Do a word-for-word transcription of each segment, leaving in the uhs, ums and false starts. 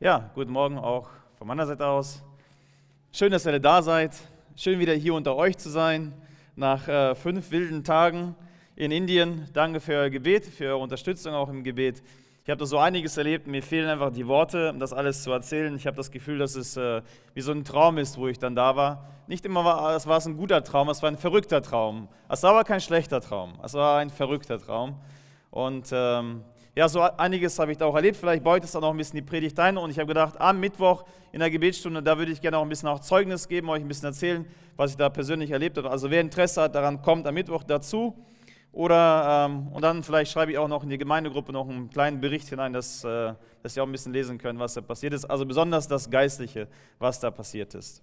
Ja, guten Morgen auch von meiner Seite aus. Schön, dass ihr alle da seid. Schön, wieder hier unter euch zu sein, nach äh, fünf wilden Tagen in Indien. Danke für euer Gebet, für eure Unterstützung auch im Gebet. Ich habe da so einiges erlebt, mir fehlen einfach die Worte, um das alles zu erzählen. Ich habe das Gefühl, dass es äh, wie so ein Traum ist, wo ich dann da war. Nicht immer war es war es ein guter Traum, es war ein verrückter Traum. Es war aber kein schlechter Traum, es war ein verrückter Traum. Und ähm, ja, so einiges habe ich da auch erlebt. Vielleicht baut es dann auch ein bisschen die Predigt ein. Und ich habe gedacht, am Mittwoch in der Gebetsstunde, da würde ich gerne auch ein bisschen auch Zeugnis geben, euch ein bisschen erzählen, was ich da persönlich erlebt habe. Also wer Interesse hat daran, kommt am Mittwoch dazu. Oder, ähm, und dann vielleicht schreibe ich auch noch in die Gemeindegruppe noch einen kleinen Bericht hinein, dass, äh, dass ihr auch ein bisschen lesen könnt, was da passiert ist. Also besonders das Geistliche, was da passiert ist.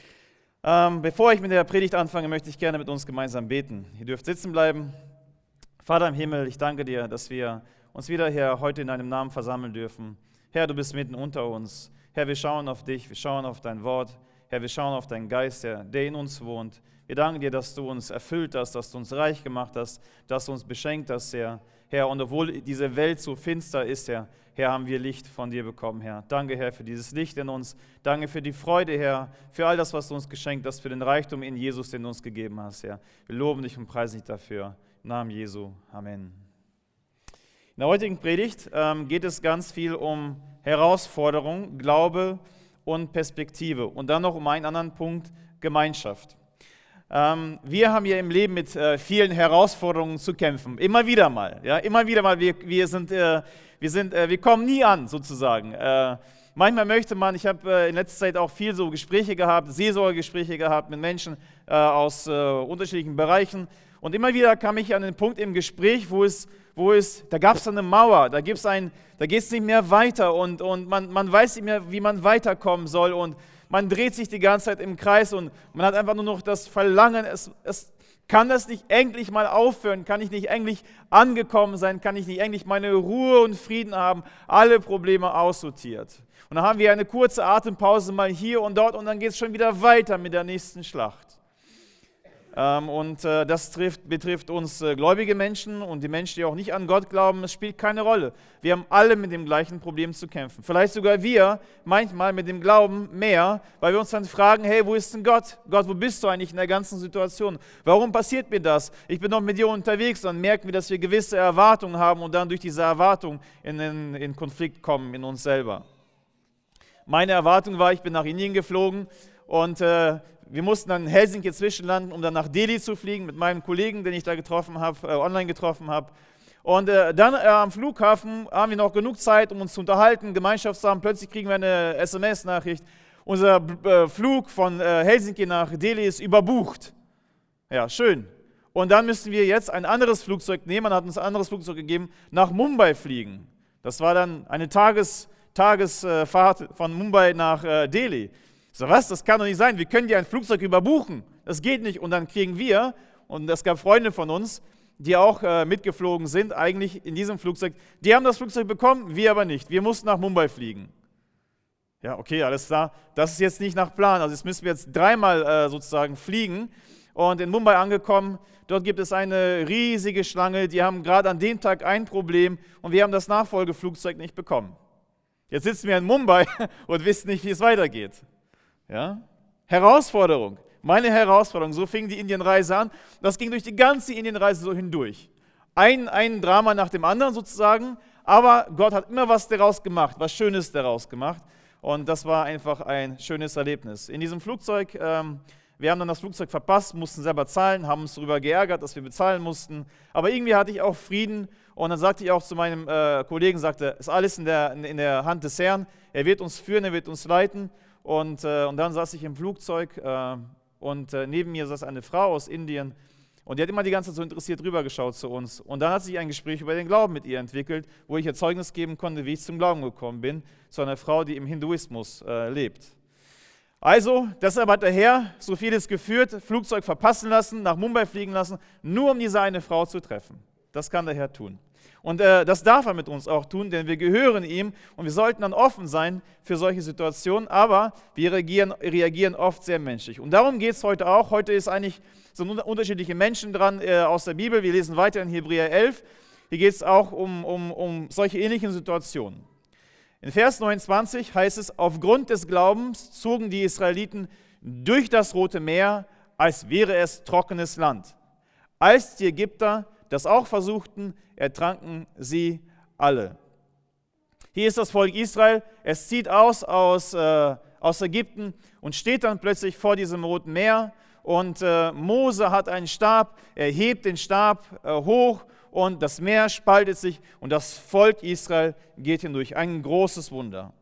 Ähm, bevor ich mit der Predigt anfange, möchte ich gerne mit uns gemeinsam beten. Ihr dürft sitzen bleiben. Vater im Himmel, ich danke dir, dass wir uns wieder, Herr, heute in deinem Namen versammeln dürfen. Herr, du bist mitten unter uns. Herr, wir schauen auf dich, wir schauen auf dein Wort. Herr, wir schauen auf deinen Geist, Herr, der in uns wohnt. Wir danken dir, dass du uns erfüllt hast, dass du uns reich gemacht hast, dass du uns beschenkt hast, Herr. Herr, und obwohl diese Welt so finster ist, Herr, Herr, haben wir Licht von dir bekommen, Herr. Danke, Herr, für dieses Licht in uns. Danke für die Freude, Herr, für all das, was du uns geschenkt hast, für den Reichtum in Jesus, den du uns gegeben hast, Herr. Wir loben dich und preisen dich dafür. Im Namen Jesu. Amen. In der heutigen Predigt ähm, geht es ganz viel um Herausforderung, Glaube und Perspektive und dann noch um einen anderen Punkt, Gemeinschaft. Ähm, wir haben ja im Leben mit äh, vielen Herausforderungen zu kämpfen, immer wieder mal, ja, immer wieder mal, wir, wir, sind, äh, wir, sind, äh, wir kommen nie an sozusagen. Äh, manchmal möchte man, ich habe äh, in letzter Zeit auch viel so Gespräche gehabt, Seelsorgegespräche gehabt mit Menschen äh, aus äh, unterschiedlichen Bereichen und immer wieder kam ich an den Punkt im Gespräch, wo es wo es, da gab es eine Mauer, da gibt's ein, da geht es nicht mehr weiter und, und man, man weiß nicht mehr, wie man weiterkommen soll und man dreht sich die ganze Zeit im Kreis und man hat einfach nur noch das Verlangen, es, es kann das nicht endlich mal aufhören, kann ich nicht endlich angekommen sein, kann ich nicht endlich meine Ruhe und Frieden haben, alle Probleme aussortiert. Und dann haben wir eine kurze Atempause mal hier und dort und dann geht es schon wieder weiter mit der nächsten Schlacht. Ähm, und äh, das trifft, betrifft uns äh, gläubige Menschen und die Menschen, die auch nicht an Gott glauben, es spielt keine Rolle. Wir haben alle mit dem gleichen Problem zu kämpfen. Vielleicht sogar wir, manchmal mit dem Glauben mehr, weil wir uns dann fragen, hey, wo ist denn Gott? Gott, wo bist du eigentlich in der ganzen Situation? Warum passiert mir das? Ich bin doch mit dir unterwegs, dann merken wir, dass wir gewisse Erwartungen haben und dann durch diese Erwartung in, in, in Konflikt kommen in uns selber. Meine Erwartung war, ich bin nach Indien geflogen und äh, wir mussten dann in Helsinki zwischenlanden, um dann nach Delhi zu fliegen mit meinem Kollegen, den ich da getroffen habe, äh, online getroffen habe. Und äh, dann äh, am Flughafen haben wir noch genug Zeit, um uns zu unterhalten, Gemeinschaft zu haben. Plötzlich kriegen wir eine S M S-Nachricht. Unser äh, Flug von äh, Helsinki nach Delhi ist überbucht. Ja, schön. Und dann müssen wir jetzt ein anderes Flugzeug nehmen, man hat uns ein anderes Flugzeug gegeben, nach Mumbai fliegen. Das war dann eine Tages, Tagesfahrt von Mumbai nach äh, Delhi. So, was? Das kann doch nicht sein. Wir können ja ein Flugzeug überbuchen. Das geht nicht. Und dann kriegen wir, und es gab Freunde von uns, die auch äh, mitgeflogen sind, eigentlich in diesem Flugzeug. Die haben das Flugzeug bekommen, wir aber nicht. Wir mussten nach Mumbai fliegen. Ja, okay, alles klar. Das ist jetzt nicht nach Plan. Also jetzt müssen wir jetzt dreimal äh, sozusagen fliegen. Und in Mumbai angekommen, dort gibt es eine riesige Schlange. Die haben gerade an dem Tag ein Problem und wir haben das Nachfolgeflugzeug nicht bekommen. Jetzt sitzen wir in Mumbai und wissen nicht, wie es weitergeht. Ja? Herausforderung, meine Herausforderung, so fing die Indienreise an. Das ging durch die ganze Indienreise so hindurch. Ein, ein Drama nach dem anderen sozusagen, aber Gott hat immer was daraus gemacht, was Schönes daraus gemacht und das war einfach ein schönes Erlebnis. In diesem Flugzeug, ähm, wir haben dann das Flugzeug verpasst, mussten selber zahlen, haben uns darüber geärgert, dass wir bezahlen mussten, aber irgendwie hatte ich auch Frieden und dann sagte ich auch zu meinem äh, Kollegen, sagte, ist alles in der, in der Hand des Herrn, er wird uns führen, er wird uns leiten. Und, äh, und dann saß ich im Flugzeug äh, und äh, neben mir saß eine Frau aus Indien und die hat immer die ganze Zeit so interessiert rübergeschaut zu uns. Und dann hat sich ein Gespräch über den Glauben mit ihr entwickelt, wo ich ihr Zeugnis geben konnte, wie ich zum Glauben gekommen bin, zu einer Frau, die im Hinduismus äh, lebt. Also, deshalb hat der Herr so vieles geführt, Flugzeug verpassen lassen, nach Mumbai fliegen lassen, nur um diese eine Frau zu treffen. Das kann der Herr tun. Und äh, das darf er mit uns auch tun, denn wir gehören ihm und wir sollten dann offen sein für solche Situationen, aber wir reagieren, reagieren oft sehr menschlich. Und darum geht es heute auch. Heute ist eigentlich so unterschiedliche Menschen dran äh, aus der Bibel. Wir lesen weiter in Hebräer elf. Hier geht es auch um, um, um solche ähnlichen Situationen. In Vers neunundzwanzig heißt es, aufgrund des Glaubens zogen die Israeliten durch das Rote Meer, als wäre es trockenes Land. Als die Ägypter das auch versuchten, ertranken sie alle. Hier ist das Volk Israel, es zieht aus aus, äh, aus Ägypten und steht dann plötzlich vor diesem Roten Meer. Und äh, Mose hat einen Stab, er hebt den Stab äh, hoch und das Meer spaltet sich und das Volk Israel geht hindurch. Ein großes Wunder.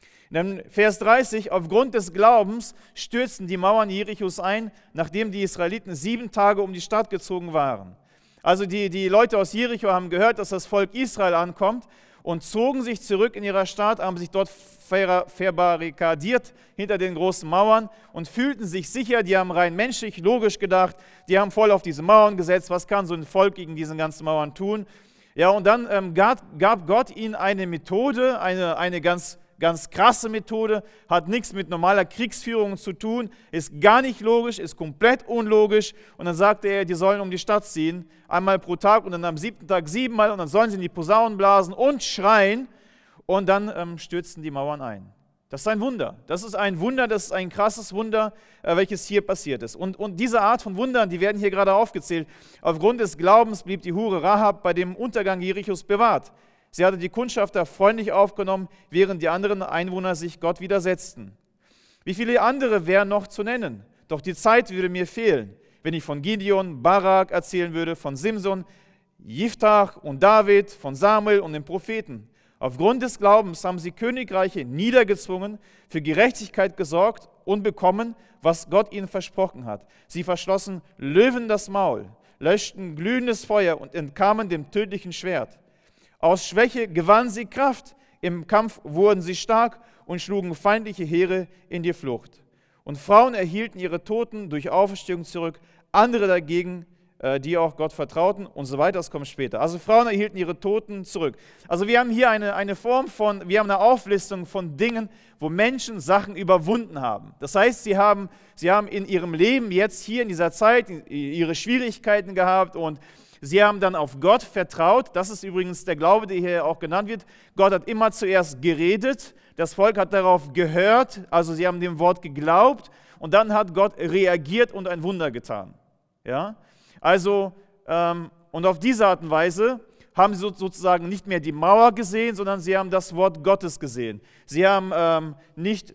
In Vers dreißig, aufgrund des Glaubens stürzten die Mauern Jerichos ein, nachdem die Israeliten sieben Tage um die Stadt gezogen waren. Also die, die Leute aus Jericho haben gehört, dass das Volk Israel ankommt und zogen sich zurück in ihrer Stadt, haben sich dort ver, verbarrikadiert hinter den großen Mauern und fühlten sich sicher. Die haben rein menschlich, logisch gedacht, die haben voll auf diese Mauern gesetzt. Was kann so ein Volk gegen diese ganzen Mauern tun? Ja, und dann ähm, gab, gab Gott ihnen eine Methode, eine, eine ganz Ganz krasse Methode, hat nichts mit normaler Kriegsführung zu tun, ist gar nicht logisch, ist komplett unlogisch. Und dann sagte er, die sollen um die Stadt ziehen, einmal pro Tag und dann am siebten Tag siebenmal und dann sollen sie in die Posaunen blasen und schreien und dann ähm, stürzten die Mauern ein. Das ist ein Wunder. Das ist ein Wunder, das ist ein krasses Wunder, äh, welches hier passiert ist. Und, und diese Art von Wundern, die werden hier gerade aufgezählt. Aufgrund des Glaubens blieb die Hure Rahab bei dem Untergang Jerichos bewahrt. Sie hatte die Kundschafter freundlich aufgenommen, während die anderen Einwohner sich Gott widersetzten. Wie viele andere wären noch zu nennen? Doch die Zeit würde mir fehlen, wenn ich von Gideon, Barak erzählen würde, von Simson, Jiftach und David, von Samuel und den Propheten. Aufgrund des Glaubens haben sie Königreiche niedergezwungen, für Gerechtigkeit gesorgt und bekommen, was Gott ihnen versprochen hat. Sie verschlossen Löwen das Maul, löschten glühendes Feuer und entkamen dem tödlichen Schwert. Aus Schwäche gewannen sie Kraft, im Kampf wurden sie stark und schlugen feindliche Heere in die Flucht. Und Frauen erhielten ihre Toten durch Auferstehung zurück, andere dagegen, die auch Gott vertrauten und so weiter, das kommt später. Also Frauen erhielten ihre Toten zurück. Also wir haben hier eine, eine Form von, wir haben eine Auflistung von Dingen, wo Menschen Sachen überwunden haben. Das heißt, sie haben, sie haben in ihrem Leben jetzt hier in dieser Zeit ihre Schwierigkeiten gehabt und sie haben dann auf Gott vertraut. Das ist übrigens der Glaube, der hier auch genannt wird. Gott hat immer zuerst geredet, das Volk hat darauf gehört, also sie haben dem Wort geglaubt und dann hat Gott reagiert und ein Wunder getan. Ja? Also, ähm, und auf diese Art und Weise haben sie sozusagen nicht mehr die Mauer gesehen, sondern sie haben das Wort Gottes gesehen. Sie haben ähm, nicht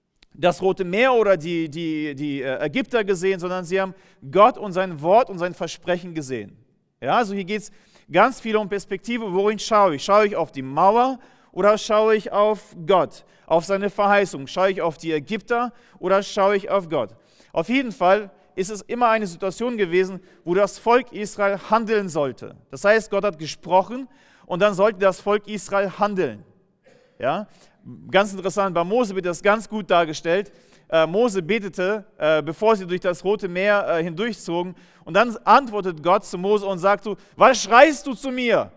das Rote Meer oder die, die, die äh, Ägypter gesehen, sondern sie haben Gott und sein Wort und sein Versprechen gesehen. Ja, also hier geht es ganz viel um Perspektive. Wohin schaue ich? Schaue ich auf die Mauer oder schaue ich auf Gott, auf seine Verheißung? Schaue ich auf die Ägypter oder schaue ich auf Gott? Auf jeden Fall ist es immer eine Situation gewesen, wo das Volk Israel handeln sollte. Das heißt, Gott hat gesprochen und dann sollte das Volk Israel handeln. Ja? Ganz interessant, bei Mose wird das ganz gut dargestellt. Äh, Mose betete, äh, bevor sie durch das Rote Meer äh, hindurchzogen. Und dann antwortet Gott zu Mose und sagt so, was schreist du zu mir?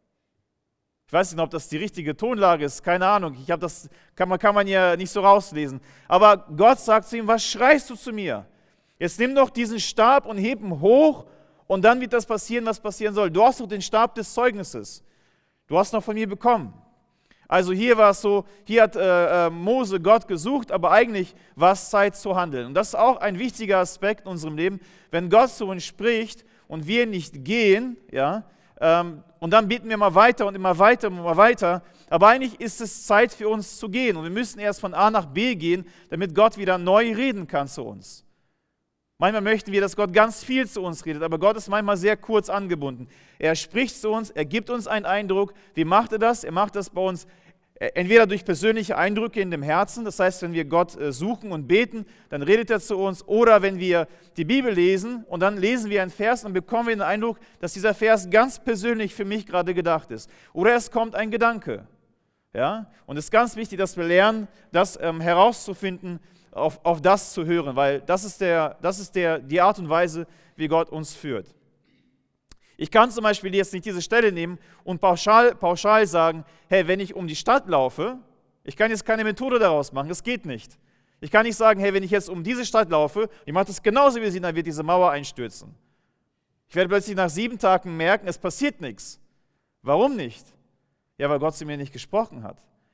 Ich weiß nicht, ob das die richtige Tonlage ist, keine Ahnung. Ich hab das kann man, kann man ja nicht so rauslesen. Aber Gott sagt zu ihm, was schreist du zu mir? Jetzt nimm doch diesen Stab und heb ihn hoch und dann wird das passieren, was passieren soll. Du hast doch den Stab des Zeugnisses. Du hast noch von mir bekommen. Also hier war es so, hier hat äh, Mose Gott gesucht, aber eigentlich war es Zeit zu handeln. Und das ist auch ein wichtiger Aspekt in unserem Leben. Wenn Gott zu uns spricht und wir nicht gehen, ja, ähm, und dann beten wir immer weiter und immer weiter und immer weiter, aber eigentlich ist es Zeit für uns zu gehen. Und wir müssen erst von A nach B gehen, damit Gott wieder neu reden kann zu uns. Manchmal möchten wir, dass Gott ganz viel zu uns redet, aber Gott ist manchmal sehr kurz angebunden. Er spricht zu uns, er gibt uns einen Eindruck. Wie macht er das? Er macht das bei uns entweder durch persönliche Eindrücke in dem Herzen, das heißt, wenn wir Gott suchen und beten, dann redet er zu uns, oder wenn wir die Bibel lesen und dann lesen wir einen Vers und bekommen wir den Eindruck, dass dieser Vers ganz persönlich für mich gerade gedacht ist. Oder es kommt ein Gedanke. Ja? Und es ist ganz wichtig, dass wir lernen, das ähm, herauszufinden, Auf, auf das zu hören, weil das ist, der, das ist der, die Art und Weise, wie Gott uns führt. Ich kann zum Beispiel jetzt nicht diese Stelle nehmen und pauschal, pauschal sagen, hey, wenn ich um die Stadt laufe, ich kann jetzt keine Methode daraus machen, das geht nicht. Ich kann nicht sagen, hey, wenn ich jetzt um diese Stadt laufe, ich mache das genauso wie sie, dann wird diese Mauer einstürzen. Ich werde plötzlich nach sieben Tagen merken, es passiert nichts. Warum nicht? Ja, weil Gott zu mir nicht gesprochen hat.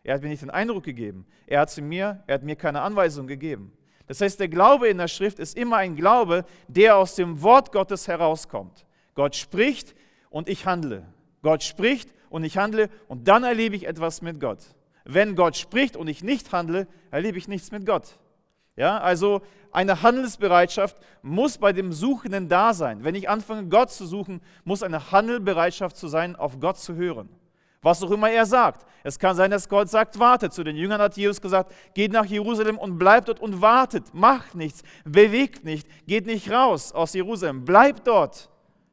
Er hat mir nicht den Eindruck gegeben. Er hat zu mir, er hat mir keine Anweisung gegeben. Das heißt, der Glaube in der Schrift ist immer ein Glaube, der aus dem Wort Gottes herauskommt. Gott spricht und ich handle. Gott spricht und ich handle und dann erlebe ich etwas mit Gott. Wenn Gott spricht und ich nicht handle, erlebe ich nichts mit Gott. Ja, also eine Handelsbereitschaft muss bei dem Suchenden da sein. Wenn ich anfange, Gott zu suchen, muss eine Handelbereitschaft zu sein, auf Gott zu hören. Was auch immer er sagt. Es kann sein, dass Gott sagt, wartet. Zu den Jüngern hat Jesus gesagt, geht nach Jerusalem und bleibt dort und wartet. Macht nichts, bewegt nicht, geht nicht raus aus Jerusalem, bleibt dort.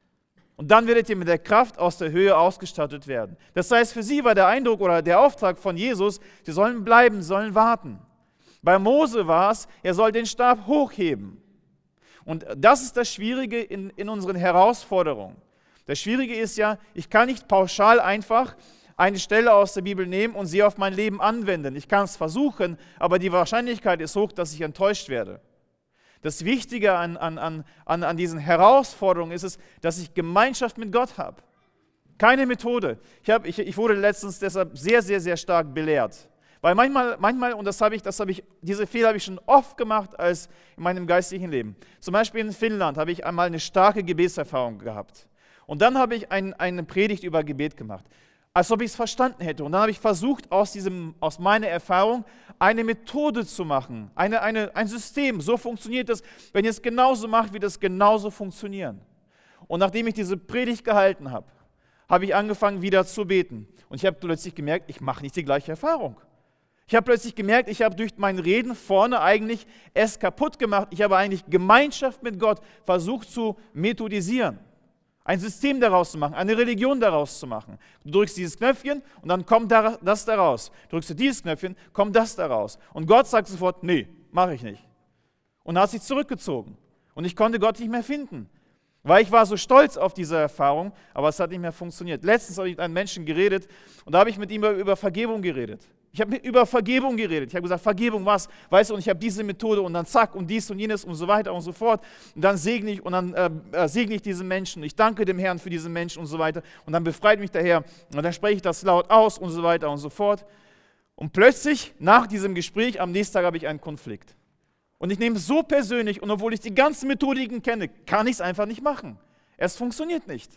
Und dann werdet ihr mit der Kraft aus der Höhe ausgestattet werden. Das heißt, für sie war der Eindruck oder der Auftrag von Jesus, sie sollen bleiben, sollen warten. Bei Mose war es, er soll den Stab hochheben. Und das ist das Schwierige in, in unseren Herausforderungen. Das Schwierige ist ja, ich kann nicht pauschal einfach eine Stelle aus der Bibel nehmen und sie auf mein Leben anwenden. Ich kann es versuchen, aber die Wahrscheinlichkeit ist hoch, dass ich enttäuscht werde. Das Wichtige an, an, an, an diesen Herausforderungen ist es, dass ich Gemeinschaft mit Gott habe. Keine Methode. Ich, hab, ich, ich wurde letztens deshalb sehr, sehr, sehr stark belehrt. Weil manchmal, manchmal und das habe ich, das habe ich, diese Fehler habe ich schon oft gemacht als in meinem geistlichen Leben. Zum Beispiel in Finnland habe ich einmal eine starke Gebetserfahrung gehabt. Und dann habe ich ein, eine Predigt über Gebet gemacht, als ob ich es verstanden hätte. Und dann habe ich versucht, aus, diesem, aus meiner Erfahrung eine Methode zu machen, eine, eine, ein System. So funktioniert das. Wenn ihr es genauso macht, wird es genauso funktionieren. Und nachdem ich diese Predigt gehalten habe, habe ich angefangen, wieder zu beten. Und ich habe plötzlich gemerkt, ich mache nicht die gleiche Erfahrung. Ich habe plötzlich gemerkt, ich habe durch mein Reden vorne eigentlich es kaputt gemacht. Ich habe eigentlich Gemeinschaft mit Gott versucht zu methodisieren. Ein System daraus zu machen, eine Religion daraus zu machen. Du drückst dieses Knöpfchen und dann kommt das daraus. Drückst du dieses Knöpfchen, kommt das daraus. Und Gott sagt sofort, nee, mache ich nicht. Und er hat sich zurückgezogen. Und ich konnte Gott nicht mehr finden. Weil ich war so stolz auf diese Erfahrung, aber es hat nicht mehr funktioniert. Letztens habe ich mit einem Menschen geredet und da habe ich mit ihm über Vergebung geredet. Ich habe über Vergebung geredet. Ich habe gesagt, Vergebung was? Weißt du, und ich habe diese Methode und dann zack und dies und jenes und so weiter und so fort. Und dann segne ich und dann äh, segne ich diesen Menschen. Ich danke dem Herrn für diesen Menschen und so weiter. Und dann befreit mich der Herr und dann spreche ich das laut aus und so weiter und so fort. Und plötzlich, nach diesem Gespräch, am nächsten Tag habe ich einen Konflikt. Und ich nehme es so persönlich und obwohl ich die ganzen Methodiken kenne, kann ich es einfach nicht machen. Es funktioniert nicht.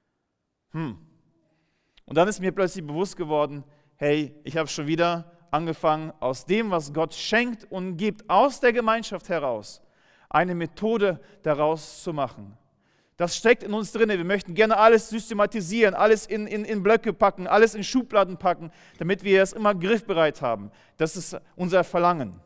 Hm. Und dann ist mir plötzlich bewusst geworden, hey, ich habe schon wieder angefangen, aus dem, was Gott schenkt und gibt, aus der Gemeinschaft heraus, eine Methode daraus zu machen. Das steckt in uns drin. Wir möchten gerne alles systematisieren, alles in, in, in Blöcke packen, alles in Schubladen packen, damit wir es immer griffbereit haben. Das ist unser Verlangen.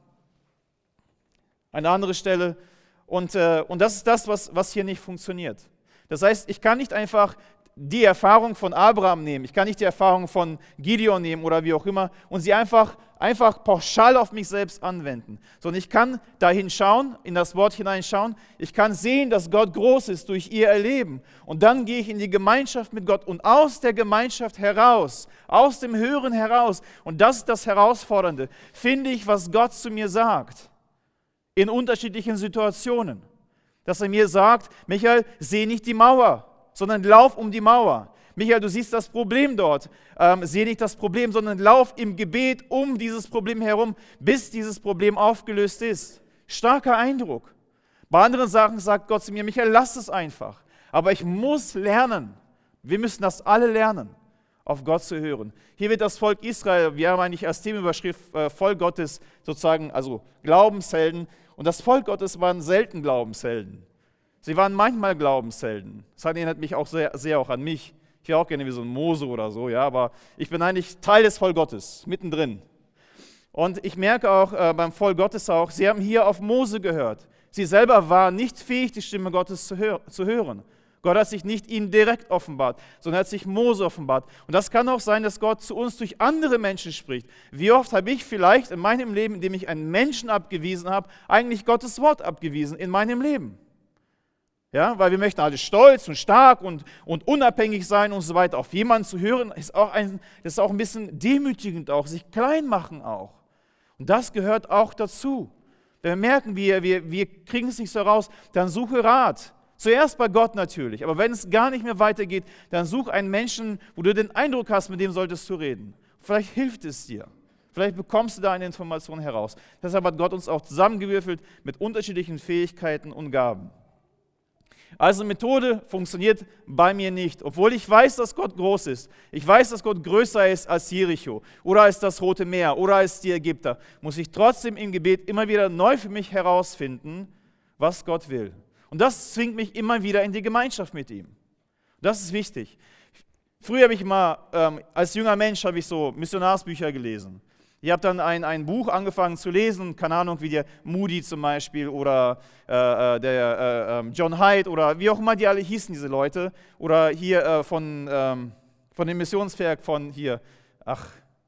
Eine andere Stelle. Und, äh, und das ist das, was, was hier nicht funktioniert. Das heißt, ich kann nicht einfach die Erfahrung von Abraham nehmen, ich kann nicht die Erfahrung von Gideon nehmen oder wie auch immer und sie einfach, einfach pauschal auf mich selbst anwenden, sondern ich kann dahin schauen, in das Wort hineinschauen, ich kann sehen, dass Gott groß ist durch ihr Erleben und dann gehe ich in die Gemeinschaft mit Gott und aus der Gemeinschaft heraus, aus dem Hören heraus und das ist das Herausfordernde, finde ich, was Gott zu mir sagt, in unterschiedlichen Situationen, dass er mir sagt, Michael, seh nicht die Mauer, sondern lauf um die Mauer. Michael, du siehst das Problem dort. Ähm, sehe nicht das Problem, sondern lauf im Gebet um dieses Problem herum, bis dieses Problem aufgelöst ist. Starker Eindruck. Bei anderen Sachen sagt Gott zu mir, Michael, lass es einfach. Aber ich muss lernen. Wir müssen das alle lernen, auf Gott zu hören. Hier wird das Volk Israel, wir haben eigentlich als Themenüberschrift äh, Volk Gottes sozusagen, also Glaubenshelden. Und das Volk Gottes waren selten Glaubenshelden. Sie waren manchmal Glaubenshelden. Das erinnert mich auch sehr, sehr auch an mich. Ich wäre auch gerne wie so ein Mose oder so, ja, aber ich bin eigentlich Teil des Volk Gottes, mittendrin. Und ich merke auch äh, beim Volk Gottes auch, sie haben hier auf Mose gehört. Sie selber waren nicht fähig, die Stimme Gottes zu, hör- zu hören. Gott hat sich nicht ihnen direkt offenbart, sondern hat sich Mose offenbart. Und das kann auch sein, dass Gott zu uns durch andere Menschen spricht. Wie oft habe ich vielleicht in meinem Leben, indem ich einen Menschen abgewiesen habe, eigentlich Gottes Wort abgewiesen in meinem Leben? Ja, weil wir möchten alle stolz und stark und, und unabhängig sein und so weiter. Auf jemanden zu hören, ist auch ein, das ist auch ein bisschen demütigend auch, sich klein machen auch. Und das gehört auch dazu. Wenn wir merken, wir, wir, wir kriegen es nicht so raus, dann suche Rat. Zuerst bei Gott natürlich, aber wenn es gar nicht mehr weitergeht, dann such einen Menschen, wo du den Eindruck hast, mit dem solltest du reden. Vielleicht hilft es dir. Vielleicht bekommst du da eine Information heraus. Deshalb hat Gott uns auch zusammengewürfelt mit unterschiedlichen Fähigkeiten und Gaben. Also Methode funktioniert bei mir nicht, obwohl ich weiß, dass Gott groß ist. Ich weiß, dass Gott größer ist als Jericho oder als das Rote Meer oder als die Ägypter. Muss ich trotzdem im Gebet immer wieder neu für mich herausfinden, was Gott will. Und das zwingt mich immer wieder in die Gemeinschaft mit ihm. Das ist wichtig. Früher habe ich mal, ähm, als junger Mensch, habe ich so Missionarsbücher gelesen. Ich habe dann ein, ein Buch angefangen zu lesen, keine Ahnung, wie der Moody zum Beispiel oder äh, der äh, John Hyde oder wie auch immer die alle hießen, diese Leute. Oder hier äh, von, ähm, von dem Missionswerk von hier, ach,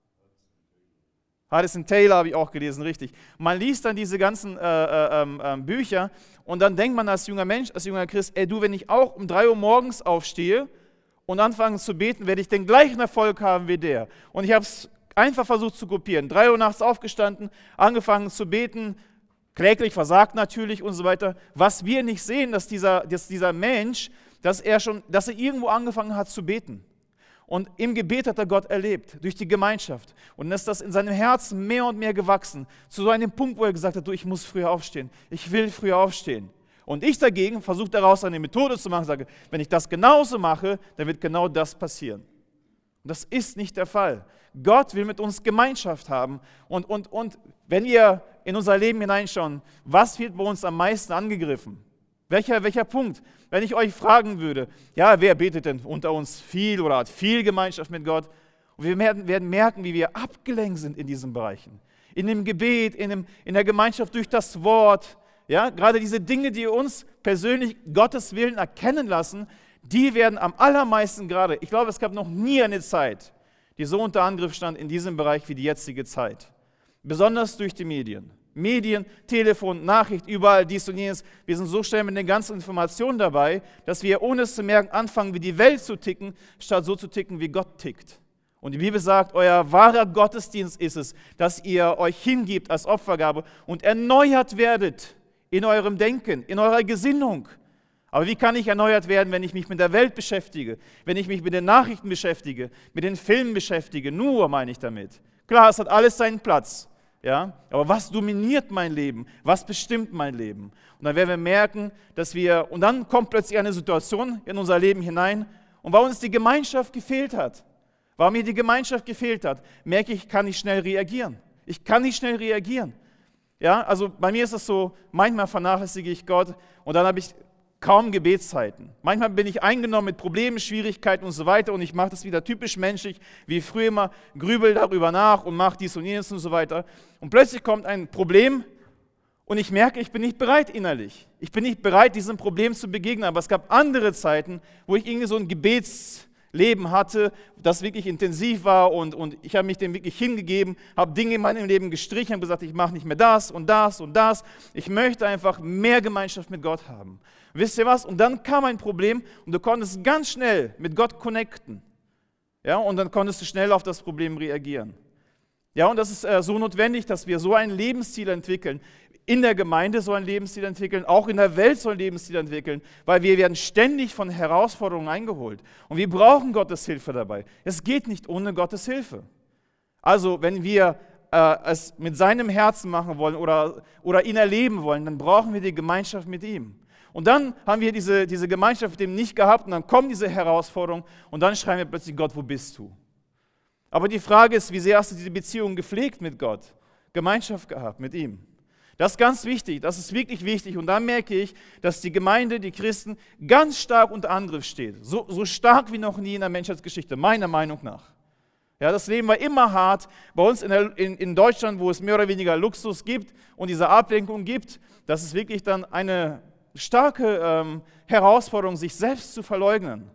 Hudson Taylor habe ich auch gelesen, richtig. Man liest dann diese ganzen äh, äh, äh, Bücher und dann denkt man als junger Mensch, als junger Christ, ey du, wenn ich auch um drei Uhr morgens aufstehe und anfange zu beten, werde ich den gleichen Erfolg haben wie der. Und ich habe es einfach versucht zu kopieren. Drei Uhr nachts aufgestanden, angefangen zu beten, kläglich versagt natürlich und so weiter. Was wir nicht sehen, dass dieser, dass dieser Mensch, dass er schon, dass er irgendwo angefangen hat zu beten. Und im Gebet hat er Gott erlebt, durch die Gemeinschaft. Und dann ist das in seinem Herzen mehr und mehr gewachsen, zu so einem Punkt, wo er gesagt hat, du, ich muss früher aufstehen, ich will früher aufstehen. Und ich dagegen versuche daraus eine Methode zu machen, sage, wenn ich das genauso mache, dann wird genau das passieren. Und das ist nicht der Fall. Gott will mit uns Gemeinschaft haben. Und, und, und wenn wir in unser Leben hineinschauen, was wird bei uns am meisten angegriffen? Welcher, welcher Punkt? Wenn ich euch fragen würde, ja, wer betet denn unter uns viel oder hat viel Gemeinschaft mit Gott? Und wir werden, werden merken, wie wir abgelenkt sind in diesen Bereichen. In dem Gebet, in, dem, in der Gemeinschaft durch das Wort. Ja, gerade diese Dinge, die uns persönlich Gottes Willen erkennen lassen, die werden am allermeisten gerade, ich glaube, es gab noch nie eine Zeit, die so unter Angriff stand in diesem Bereich wie die jetzige Zeit. Besonders durch die Medien. Medien, Telefon, Nachricht, überall dies und jenes. Wir sind so schnell mit den ganzen Informationen dabei, dass wir, ohne es zu merken, anfangen, wie die Welt zu ticken, statt so zu ticken, wie Gott tickt. Und die Bibel sagt, euer wahrer Gottesdienst ist es, dass ihr euch hingibt als Opfergabe und erneuert werdet in eurem Denken, in eurer Gesinnung. Aber wie kann ich erneuert werden, wenn ich mich mit der Welt beschäftige, wenn ich mich mit den Nachrichten beschäftige, mit den Filmen beschäftige? Nur meine ich damit. Klar, es hat alles seinen Platz. Ja? Aber was dominiert mein Leben? Was bestimmt mein Leben? Und dann werden wir merken, dass wir, und dann kommt plötzlich eine Situation in unser Leben hinein, und weil uns die Gemeinschaft gefehlt hat, weil mir die Gemeinschaft gefehlt hat, merke ich, kann ich schnell reagieren. Ich kann nicht schnell reagieren. Ja? Also bei mir ist es so, manchmal vernachlässige ich Gott und dann habe ich kaum Gebetszeiten. Manchmal bin ich eingenommen mit Problemen, Schwierigkeiten und so weiter und ich mache das wieder typisch menschlich, wie früher immer, grübel darüber nach und mache dies und jenes und so weiter. Und plötzlich kommt ein Problem und ich merke, ich bin nicht bereit innerlich. Ich bin nicht bereit, diesem Problem zu begegnen. Aber es gab andere Zeiten, wo ich irgendwie so ein Gebetsleben hatte, das wirklich intensiv war und, und ich habe mich dem wirklich hingegeben, habe Dinge in meinem Leben gestrichen, habe gesagt, ich mache nicht mehr das und das und das. Ich möchte einfach mehr Gemeinschaft mit Gott haben. Wisst ihr was? Und dann kam ein Problem und du konntest ganz schnell mit Gott connecten. Ja, und dann konntest du schnell auf das Problem reagieren. Ja, und das ist äh, so notwendig, dass wir so einen Lebensstil entwickeln, in der Gemeinde so einen Lebensstil entwickeln, auch in der Welt so einen Lebensstil entwickeln, weil wir werden ständig von Herausforderungen eingeholt. Und wir brauchen Gottes Hilfe dabei. Es geht nicht ohne Gottes Hilfe. Also, wenn wir äh, es mit seinem Herzen machen wollen oder, oder ihn erleben wollen, dann brauchen wir die Gemeinschaft mit ihm. Und dann haben wir diese, diese Gemeinschaft mit ihm nicht gehabt und dann kommen diese Herausforderungen und dann schreien wir plötzlich, Gott, wo bist du? Aber die Frage ist, wie sehr hast du diese Beziehung gepflegt mit Gott? Gemeinschaft gehabt mit ihm. Das ist ganz wichtig, das ist wirklich wichtig. Und da merke ich, dass die Gemeinde, die Christen, ganz stark unter Angriff steht. So, so stark wie noch nie in der Menschheitsgeschichte, meiner Meinung nach. Ja, das Leben war immer hart. Bei uns in, der, in, in Deutschland, wo es mehr oder weniger Luxus gibt und diese Ablenkung gibt, das ist wirklich dann eine starke ähm, Herausforderung, sich selbst zu verleugnen.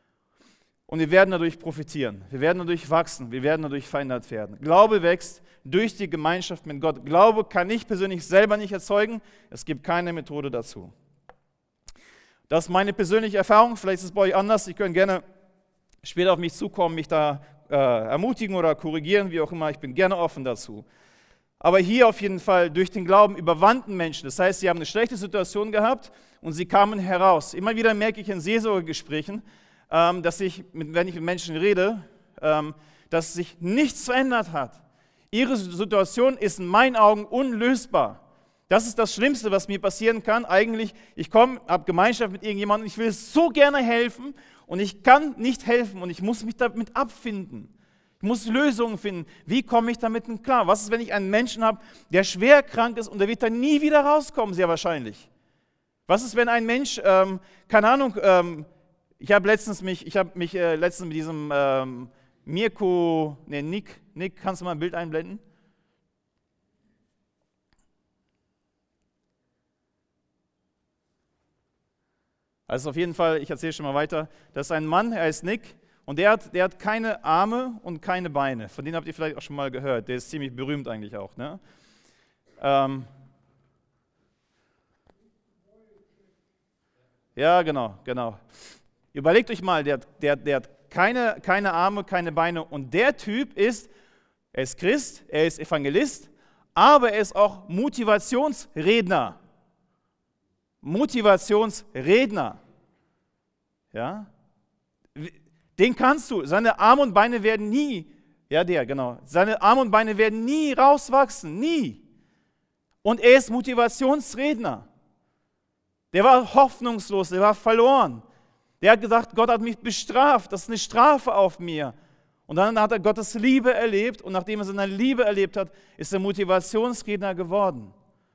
Und wir werden dadurch profitieren, wir werden dadurch wachsen, wir werden dadurch verändert werden. Glaube wächst durch die Gemeinschaft mit Gott. Glaube kann ich persönlich selber nicht erzeugen, es gibt keine Methode dazu. Das ist meine persönliche Erfahrung, vielleicht ist es bei euch anders, ihr könnt gerne später auf mich zukommen, mich da äh, ermutigen oder korrigieren, wie auch immer, ich bin gerne offen dazu. Aber hier auf jeden Fall durch den Glauben überwanden Menschen. Das heißt, sie haben eine schlechte Situation gehabt und sie kamen heraus. Immer wieder merke ich in Seelsorgegesprächen, ähm, dass ich, wenn ich mit Menschen rede, ähm, dass sich nichts verändert hat. Ihre Situation ist in meinen Augen unlösbar. Das ist das Schlimmste, was mir passieren kann. Eigentlich, ich komme, habe Gemeinschaft mit irgendjemandem, ich will so gerne helfen und ich kann nicht helfen und ich muss mich damit abfinden. Ich muss Lösungen finden. Wie komme ich damit klar? Was ist, wenn ich einen Menschen habe, der schwer krank ist und der wird dann nie wieder rauskommen, sehr wahrscheinlich? Was ist, wenn ein Mensch, ähm, keine Ahnung, ähm, ich habe letztens mich, ich habe mich äh, letztens mit diesem ähm, Mirko, nee, Nick, Nick, kannst du mal ein Bild einblenden? Also auf jeden Fall, ich erzähle schon mal weiter, das ist ein Mann, er ist Nick und der hat, der hat keine Arme und keine Beine. Von denen habt ihr vielleicht auch schon mal gehört, der ist ziemlich berühmt eigentlich auch. Ne? Ähm, ja, genau, genau. Überlegt euch mal, der, der, der hat keine, keine Arme, keine Beine und der Typ ist, er ist Christ, er ist Evangelist, aber er ist auch Motivationsredner. Motivationsredner. Ja? Den kannst du, seine Arme und Beine werden nie, ja der, genau, seine Arme und Beine werden nie rauswachsen, nie. Und er ist Motivationsredner. Der war hoffnungslos, der war verloren. Der hat gesagt, Gott hat mich bestraft, das ist eine Strafe auf mir. Und dann hat er Gottes Liebe erlebt und nachdem er seine Liebe erlebt hat, ist er Motivationsredner geworden.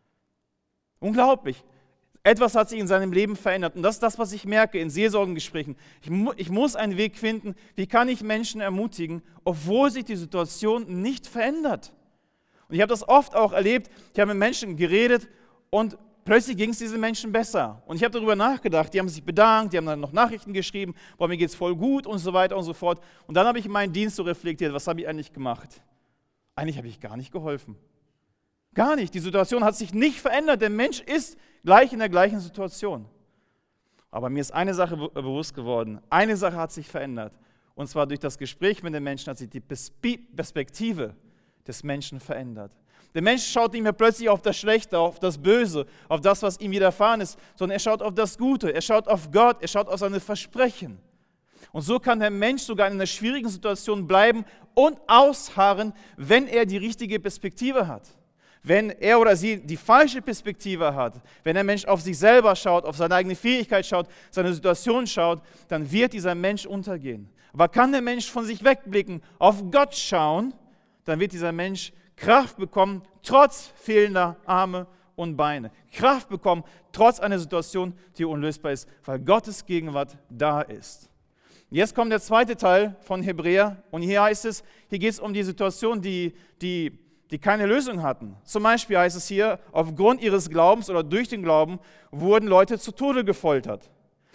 Unglaublich. Etwas hat sich in seinem Leben verändert und das ist das, was ich merke in Seelsorgengesprächen. Ich, mu- ich muss einen Weg finden, wie kann ich Menschen ermutigen, obwohl sich die Situation nicht verändert. Und ich habe das oft auch erlebt, ich habe mit Menschen geredet und plötzlich ging es diesen Menschen besser. Und ich habe darüber nachgedacht, die haben sich bedankt, die haben dann noch Nachrichten geschrieben, boah, mir geht es voll gut und so weiter und so fort. Und dann habe ich meinen Dienst so reflektiert, was habe ich eigentlich gemacht? Eigentlich habe ich gar nicht geholfen. Gar nicht. Die Situation hat sich nicht verändert. Der Mensch ist gleich in der gleichen Situation. Aber mir ist eine Sache be- bewusst geworden. Eine Sache hat sich verändert. Und zwar durch das Gespräch mit dem Menschen hat sich die Perspe- Perspektive des Menschen verändert. Der Mensch schaut nicht mehr plötzlich auf das Schlechte, auf das Böse, auf das, was ihm widerfahren ist, sondern er schaut auf das Gute, er schaut auf Gott, er schaut auf seine Versprechen. Und so kann der Mensch sogar in einer schwierigen Situation bleiben und ausharren, wenn er die richtige Perspektive hat. Wenn er oder sie die falsche Perspektive hat, wenn der Mensch auf sich selber schaut, auf seine eigene Fähigkeit schaut, seine Situation schaut, dann wird dieser Mensch untergehen. Aber kann der Mensch von sich wegblicken, auf Gott schauen, dann wird dieser Mensch Kraft bekommen, trotz fehlender Arme und Beine. Kraft bekommen, trotz einer Situation, die unlösbar ist, weil Gottes Gegenwart da ist. Jetzt kommt der zweite Teil von Hebräer und hier heißt es, hier geht es um die Situation, die, die, die keine Lösung hatten. Zum Beispiel heißt es hier, aufgrund ihres Glaubens oder durch den Glauben wurden Leute zu Tode gefoltert.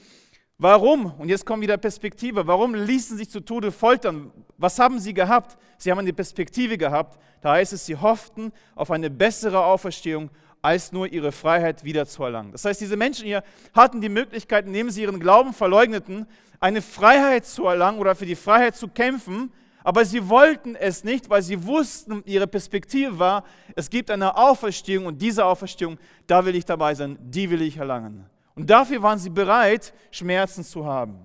Warum? Und jetzt kommt wieder Perspektive. Warum ließen sie sich zu Tode foltern? Was haben sie gehabt? Sie haben eine Perspektive gehabt. Da heißt es, sie hofften auf eine bessere Auferstehung, als nur ihre Freiheit wiederzuerlangen. Das heißt, diese Menschen hier hatten die Möglichkeit, indem sie ihren Glauben verleugneten, eine Freiheit zu erlangen oder für die Freiheit zu kämpfen, aber sie wollten es nicht, weil sie wussten, ihre Perspektive war, es gibt eine Auferstehung und diese Auferstehung, da will ich dabei sein, die will ich erlangen. Und dafür waren sie bereit, Schmerzen zu haben.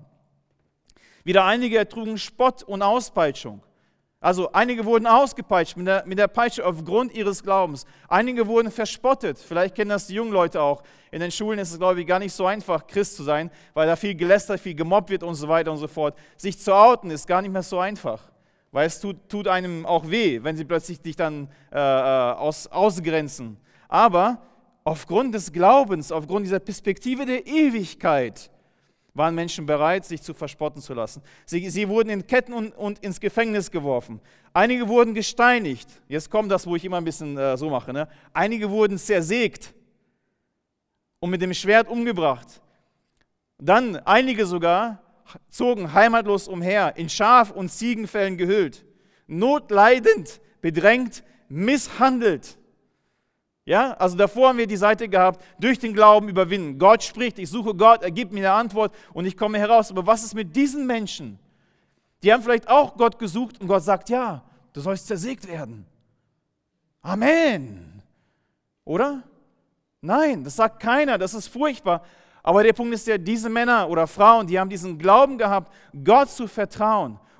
Wieder einige ertrugen Spott und Auspeitschung. Also einige wurden ausgepeitscht mit der, mit der Peitsche aufgrund ihres Glaubens. Einige wurden verspottet. Vielleicht kennen das die jungen Leute auch. In den Schulen ist es, glaube ich, gar nicht so einfach, Christ zu sein, weil da viel gelästert, viel gemobbt wird und so weiter und so fort. Sich zu outen ist gar nicht mehr so einfach, weil es tut, tut einem auch weh, wenn sie plötzlich dich dann äh, aus, ausgrenzen. Aber aufgrund des Glaubens, aufgrund dieser Perspektive der Ewigkeit, waren Menschen bereit, sich zu verspotten zu lassen. Sie, sie wurden in Ketten und, und ins Gefängnis geworfen. Einige wurden gesteinigt. Jetzt kommt das, wo ich immer ein bisschen äh, so mache. Ne? Einige wurden zersägt und mit dem Schwert umgebracht. Dann einige sogar zogen heimatlos umher, in Schaf- und Ziegenfällen gehüllt, notleidend, bedrängt, misshandelt. Ja, also davor haben wir die Seite gehabt, durch den Glauben überwinden. Gott spricht, ich suche Gott, er gibt mir eine Antwort und ich komme heraus. Aber was ist mit diesen Menschen? Die haben vielleicht auch Gott gesucht und Gott sagt, ja, du sollst zersägt werden. Amen. Oder? Nein, das sagt keiner, das ist furchtbar. Aber der Punkt ist ja, diese Männer oder Frauen, die haben diesen Glauben gehabt, Gott zu vertrauen.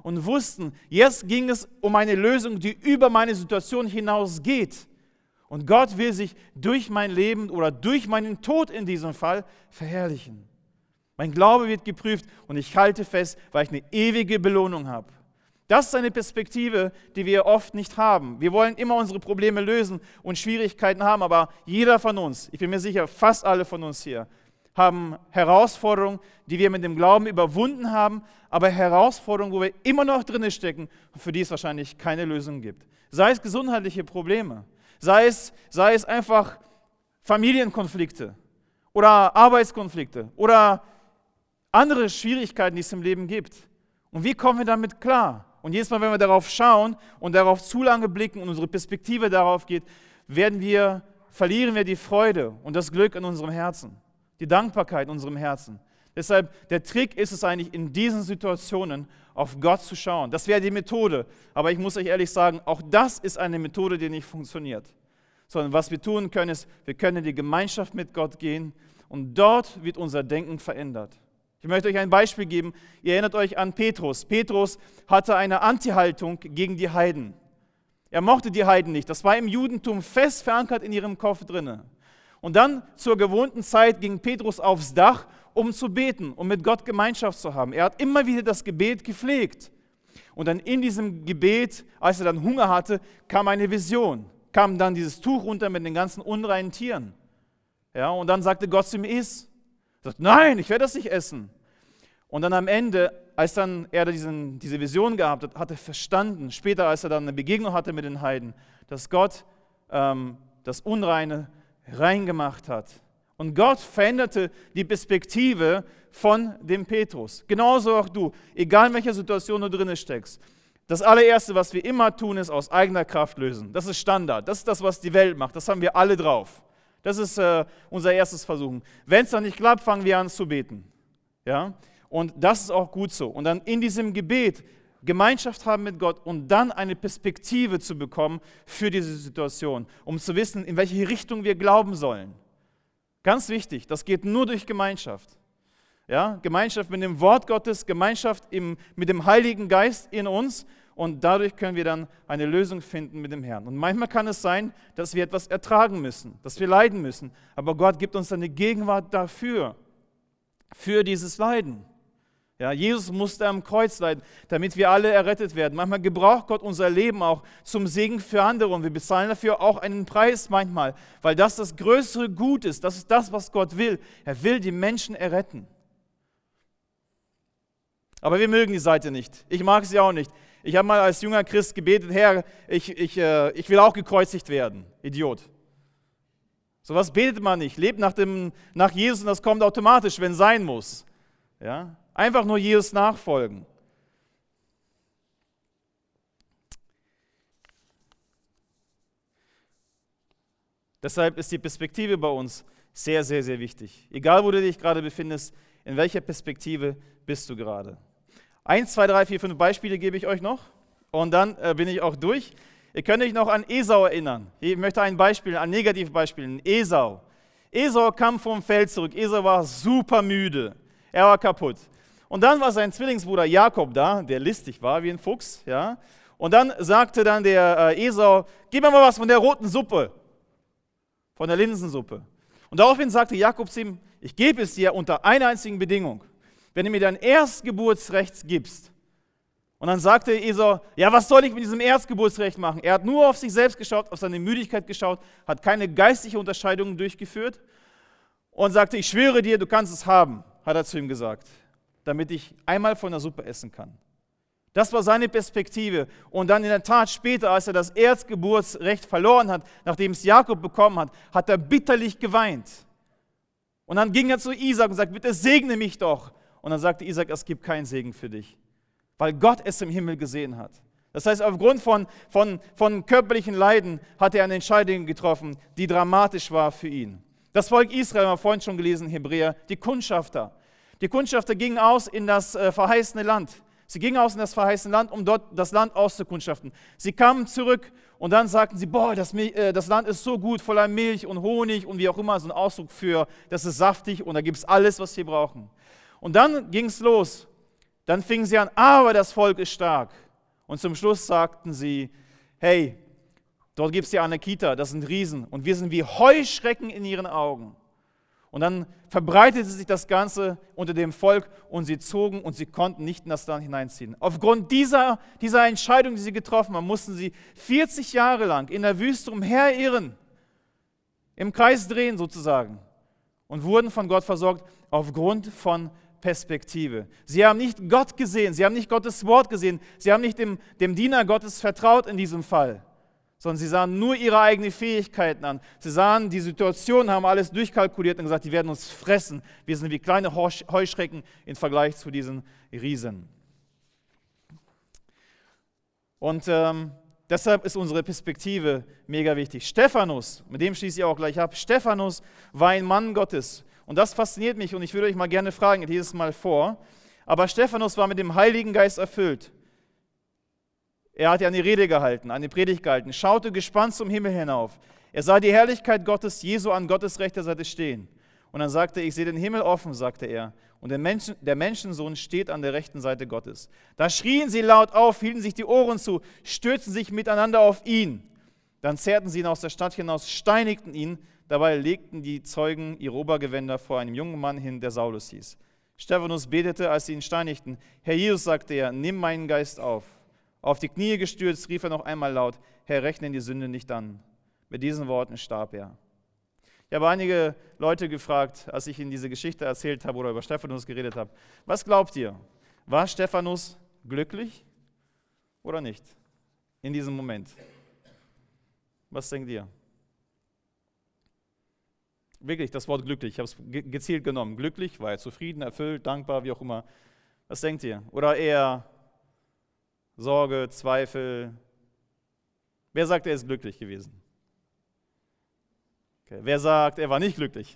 und wussten, jetzt ging es um eine Lösung, die über meine Situation hinausgeht. Und Gott will sich durch mein Leben oder durch meinen Tod in diesem Fall verherrlichen. Mein Glaube wird geprüft und ich halte fest, weil ich eine ewige Belohnung habe. Das ist eine Perspektive, die wir oft nicht haben. Wir wollen immer unsere Probleme lösen und Schwierigkeiten haben, aber jeder von uns, ich bin mir sicher, fast alle von uns hier, haben Herausforderungen, die wir mit dem Glauben überwunden haben, aber Herausforderungen, wo wir immer noch drin stecken und für die es wahrscheinlich keine Lösung gibt. Sei es gesundheitliche Probleme, sei es, sei es einfach Familienkonflikte oder Arbeitskonflikte oder andere Schwierigkeiten, die es im Leben gibt. Und wie kommen wir damit klar? Und jedes Mal, wenn wir darauf schauen und darauf zu lange blicken und unsere Perspektive darauf geht, werden wir, verlieren wir die Freude und das Glück in unserem Herzen, die Dankbarkeit in unserem Herzen. Deshalb, der Trick ist es eigentlich, in diesen Situationen auf Gott zu schauen. Das wäre die Methode. Aber ich muss euch ehrlich sagen, auch das ist eine Methode, die nicht funktioniert. Sondern was wir tun können, ist, wir können in die Gemeinschaft mit Gott gehen und dort wird unser Denken verändert. Ich möchte euch ein Beispiel geben. Ihr erinnert euch an Petrus. Petrus hatte eine Anti-Haltung gegen die Heiden. Er mochte die Heiden nicht. Das war im Judentum fest verankert in ihrem Kopf drinne. Und dann zur gewohnten Zeit ging Petrus aufs Dach, um zu beten, um mit Gott Gemeinschaft zu haben. Er hat immer wieder das Gebet gepflegt. Und dann in diesem Gebet, als er dann Hunger hatte, kam eine Vision. Kam dann dieses Tuch runter mit den ganzen unreinen Tieren. Ja, und dann sagte Gott zu ihm, iss. Er sagt, nein, ich werde das nicht essen. Und dann am Ende, als dann er diesen, diese Vision gehabt hat, hat er verstanden, später als er dann eine Begegnung hatte mit den Heiden, dass Gott ähm, das Unreine rein gemacht hat. Und Gott veränderte die Perspektive von dem Petrus. Genauso auch du, egal in welcher Situation du drin steckst. Das allererste, was wir immer tun, ist aus eigener Kraft lösen. Das ist Standard. Das ist das, was die Welt macht. Das haben wir alle drauf. Das ist äh, unser erstes Versuchen. Wenn es dann nicht klappt, fangen wir an zu beten. Ja? Und das ist auch gut so. Und dann in diesem Gebet Gemeinschaft haben mit Gott und dann eine Perspektive zu bekommen für diese Situation, um zu wissen, in welche Richtung wir glauben sollen. Ganz wichtig, das geht nur durch Gemeinschaft. Ja? Gemeinschaft mit dem Wort Gottes, Gemeinschaft im, mit dem Heiligen Geist in uns und dadurch können wir dann eine Lösung finden mit dem Herrn. Und manchmal kann es sein, dass wir etwas ertragen müssen, dass wir leiden müssen, aber Gott gibt uns eine Gegenwart dafür, für dieses Leiden. Ja, Jesus musste am Kreuz leiden, damit wir alle errettet werden. Manchmal gebraucht Gott unser Leben auch zum Segen für andere und wir bezahlen dafür auch einen Preis manchmal, weil das das größere Gut ist. Das ist das, was Gott will. Er will die Menschen erretten. Aber wir mögen die Seite nicht. Ich mag sie auch nicht. Ich habe mal als junger Christ gebetet, Herr, ich, ich, äh, ich will auch gekreuzigt werden. Idiot. So was betet man nicht. Lebt nach, dem, nach Jesus und das kommt automatisch, wenn es sein muss. Ja? Einfach nur Jesus nachfolgen. Deshalb ist die Perspektive bei uns sehr, sehr, sehr wichtig. Egal, wo du dich gerade befindest, in welcher Perspektive bist du gerade. Eins, zwei, drei, vier, fünf Beispiele gebe ich euch noch und dann äh, bin ich auch durch. Ihr könnt euch noch an Esau erinnern. Ich möchte ein Beispiel, ein Negativbeispiel nennen. Esau. Esau kam vom Feld zurück. Esau war super müde. Er war kaputt. Und dann war sein Zwillingsbruder Jakob da, der listig war wie ein Fuchs. Ja? Und dann sagte dann der äh, Esau, gib mir mal was von der roten Suppe, von der Linsensuppe. Und daraufhin sagte Jakob zu ihm, ich gebe es dir unter einer einzigen Bedingung, wenn du mir dein Erstgeburtsrecht gibst. Und dann sagte Esau, ja, was soll ich mit diesem Erstgeburtsrecht machen? Er hat nur auf sich selbst geschaut, auf seine Müdigkeit geschaut, hat keine geistliche Unterscheidung durchgeführt und sagte, ich schwöre dir, du kannst es haben, hat er zu ihm gesagt, damit ich einmal von der Suppe essen kann. Das war seine Perspektive. Und dann in der Tat später, als er das Erstgeburtsrecht verloren hat, nachdem es Jakob bekommen hat, hat er bitterlich geweint. Und dann ging er zu Isaac und sagte, bitte segne mich doch. Und dann sagte Isaac, es gibt keinen Segen für dich, weil Gott es im Himmel gesehen hat. Das heißt, aufgrund von, von, von körperlichen Leiden hat er eine Entscheidung getroffen, die dramatisch war für ihn. Das Volk Israel, haben wir vorhin schon gelesen, Hebräer, die Kundschafter. Die Kundschafter gingen aus in das äh, verheißene Land. Sie gingen aus in das verheißene Land, um dort das Land auszukundschaften. Sie kamen zurück und dann sagten sie, boah, das, äh, das Land ist so gut, voller Milch und Honig und wie auch immer, so ein Ausdruck für, das ist saftig und da gibt es alles, was wir brauchen. Und dann ging es los. Dann fingen sie an, aber das Volk ist stark. Und zum Schluss sagten sie, hey, dort gibt es ja eine Kita, das sind Riesen und wir sind wie Heuschrecken in ihren Augen. Und dann verbreitete sich das Ganze unter dem Volk und sie zogen und sie konnten nicht in das Land hineinziehen. Aufgrund dieser, dieser Entscheidung, die sie getroffen haben, mussten sie vierzig Jahre lang in der Wüste umherirren, im Kreis drehen sozusagen und wurden von Gott versorgt aufgrund von Perspektive. Sie haben nicht Gott gesehen, sie haben nicht Gottes Wort gesehen, sie haben nicht dem, dem Diener Gottes vertraut in diesem Fall, sondern sie sahen nur ihre eigenen Fähigkeiten an. Sie sahen die Situation, haben alles durchkalkuliert und gesagt, die werden uns fressen. Wir sind wie kleine Heuschrecken im Vergleich zu diesen Riesen. Und ähm, deshalb ist unsere Perspektive mega wichtig. Stephanus, mit dem schließe ich auch gleich ab, Stephanus war ein Mann Gottes. Und das fasziniert mich und ich würde euch mal gerne fragen, ich lese es mal vor. Aber Stephanus war mit dem Heiligen Geist erfüllt. Er hat ja eine Rede gehalten, eine Predigt gehalten, schaute gespannt zum Himmel hinauf. Er sah die Herrlichkeit Gottes, Jesu an Gottes rechter Seite stehen. Und dann sagte er, ich sehe den Himmel offen, sagte er. Und der, Menschen, der Menschensohn steht an der rechten Seite Gottes. Da schrien sie laut auf, hielten sich die Ohren zu, stürzten sich miteinander auf ihn. Dann zerrten sie ihn aus der Stadt hinaus, steinigten ihn. Dabei legten die Zeugen ihre Obergewänder vor einem jungen Mann hin, der Saulus hieß. Stephanus betete, als sie ihn steinigten. Herr Jesus, sagte er, nimm meinen Geist auf. Auf die Knie gestürzt rief er noch einmal laut, Herr, rechne die Sünde nicht an. Mit diesen Worten starb er. Ich habe einige Leute gefragt, als ich ihnen diese Geschichte erzählt habe oder über Stephanus geredet habe, was glaubt ihr? War Stephanus glücklich oder nicht in diesem Moment? Was denkt ihr? Wirklich, das Wort glücklich, ich habe es gezielt genommen. Glücklich, war er zufrieden, erfüllt, dankbar, wie auch immer. Was denkt ihr? Oder eher Sorge, Zweifel? Wer sagt, er ist glücklich gewesen? Okay. Wer sagt, er war nicht glücklich?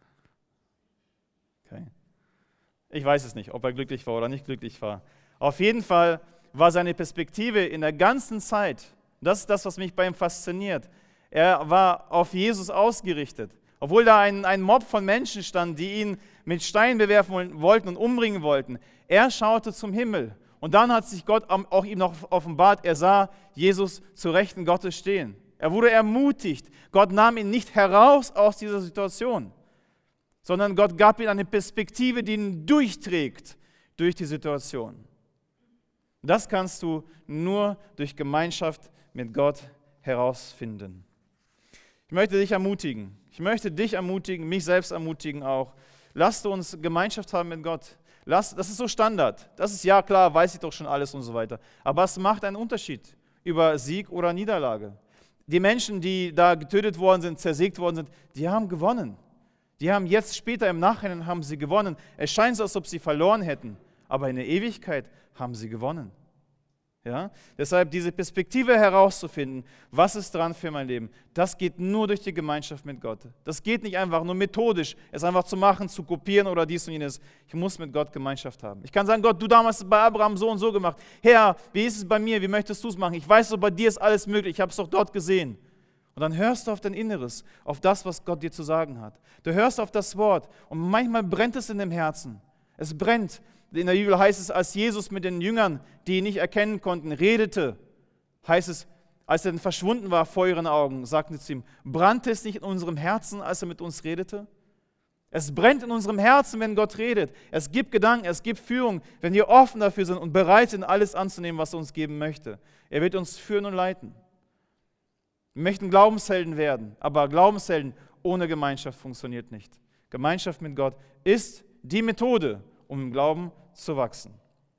Okay. Ich weiß es nicht, ob er glücklich war oder nicht glücklich war. Auf jeden Fall war seine Perspektive in der ganzen Zeit, das ist das, was mich bei ihm fasziniert, er war auf Jesus ausgerichtet. Obwohl da ein, ein Mob von Menschen stand, die ihn mit Steinen bewerfen wollten und umbringen wollten. Er schaute zum Himmel. Und dann hat sich Gott auch ihm noch offenbart. Er sah Jesus zu Rechten Gottes stehen. Er wurde ermutigt. Gott nahm ihn nicht heraus aus dieser Situation, sondern Gott gab ihm eine Perspektive, die ihn durchträgt durch die Situation. Das kannst du nur durch Gemeinschaft mit Gott herausfinden. Ich möchte dich ermutigen. Ich möchte dich ermutigen, mich selbst ermutigen auch. Lasst uns Gemeinschaft haben mit Gott. Lasst, das ist so Standard. Das ist ja klar, weiß ich doch schon alles und so weiter. Aber es macht einen Unterschied über Sieg oder Niederlage. Die Menschen, die da getötet worden sind, zersägt worden sind, die haben gewonnen. Die haben jetzt später im Nachhinein haben sie gewonnen. Es scheint so, als ob sie verloren hätten. Aber in der Ewigkeit haben sie gewonnen. Ja? Deshalb diese Perspektive herauszufinden, was ist dran für mein Leben, das geht nur durch die Gemeinschaft mit Gott. Das geht nicht einfach nur methodisch, es einfach zu machen, zu kopieren oder dies und jenes. Ich muss mit Gott Gemeinschaft haben. Ich kann sagen, Gott, du damals hast bei Abraham so und so gemacht. Herr, wie ist es bei mir? Wie möchtest du es machen? Ich weiß, so bei dir ist alles möglich. Ich habe es doch dort gesehen. Und dann hörst du auf dein Inneres, auf das, was Gott dir zu sagen hat. Du hörst auf das Wort und manchmal brennt es in dem Herzen. Es brennt. In der Bibel heißt es, als Jesus mit den Jüngern, die ihn nicht erkennen konnten, redete, heißt es, als er dann verschwunden war vor ihren Augen, sagten sie zu ihm, brannte es nicht in unserem Herzen, als er mit uns redete? Es brennt in unserem Herzen, wenn Gott redet. Es gibt Gedanken, es gibt Führung, wenn wir offen dafür sind und bereit sind, alles anzunehmen, was er uns geben möchte. Er wird uns führen und leiten. Wir möchten Glaubenshelden werden, aber Glaubenshelden ohne Gemeinschaft funktioniert nicht. Gemeinschaft mit Gott ist die Methode, um im Glauben zu wachsen.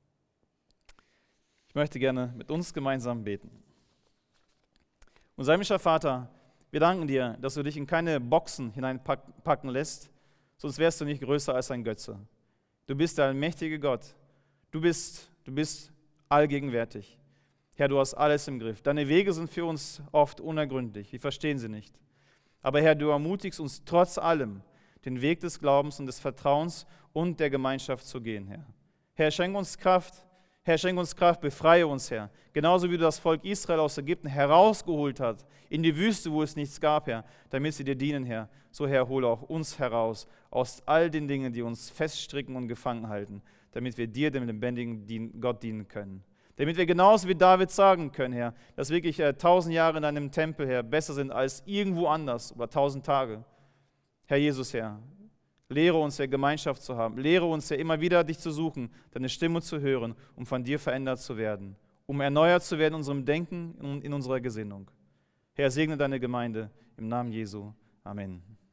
Ich möchte gerne mit uns gemeinsam beten. Unser himmlischer Vater, wir danken dir, dass du dich in keine Boxen hineinpacken lässt, sonst wärst du nicht größer als ein Götze. Du bist der allmächtige Gott. Du bist, du bist allgegenwärtig. Herr, du hast alles im Griff. Deine Wege sind für uns oft unergründlich. Wir verstehen sie nicht. Aber Herr, du ermutigst uns trotz allem, den Weg des Glaubens und des Vertrauens und der Gemeinschaft zu gehen, Herr. Herr, schenk uns Kraft. Herr, schenk uns Kraft, befreie uns, Herr. Genauso wie du das Volk Israel aus Ägypten herausgeholt hast, in die Wüste, wo es nichts gab, Herr, damit sie dir dienen, Herr. So, Herr, hole auch uns heraus aus all den Dingen, die uns feststricken und gefangen halten, damit wir dir, dem lebendigen Gott, dienen können. Damit wir genauso wie David sagen können, Herr, dass wirklich äh, tausend Jahre in deinem Tempel, Herr, besser sind als irgendwo anders oder tausend Tage. Herr Jesus, Herr, lehre uns, Herr, Gemeinschaft zu haben. Lehre uns, Herr, immer wieder dich zu suchen, deine Stimme zu hören, um von dir verändert zu werden, um erneuert zu werden in unserem Denken und in unserer Gesinnung. Herr, segne deine Gemeinde im Namen Jesu. Amen.